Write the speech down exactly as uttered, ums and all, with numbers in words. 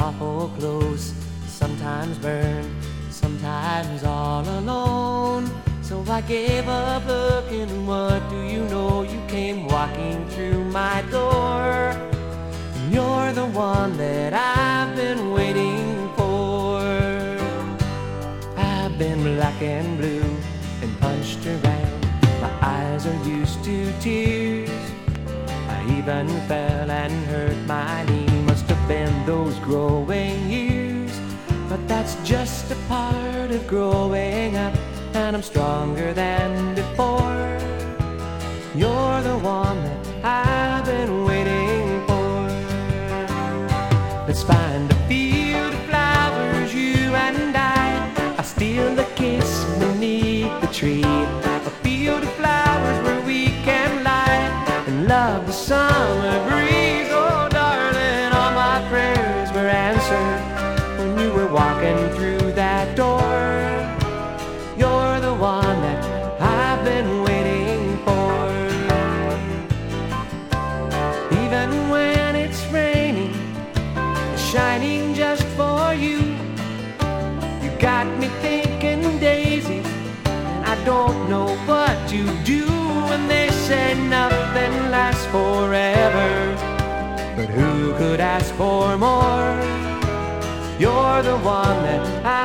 awful close, sometimes burned, sometimes all alone. So I gave up looking, what do you know? You came walking through my door, and you're the one that I've been waiting for. I've been black and blue and punched around, my eyes are used to tears. I even fell and hurt my knee, must have been those growing years. But that's just a part of growing up, and I'm stronger than before. You're the one that I've been waiting for. Let's find a field of flowers, you and I. I'll steal a kiss beneath the tree, a field of flowers where we can lie and love the summer breeze. Oh darling, all my prayers were answered when you were walking through that door. You're the one that I've been waiting for. Even when it's raining, shining just for you, you got me thinking daisies, and I don't know what to do. When they say nothing lasts forever, but who could ask for more? You're the one that I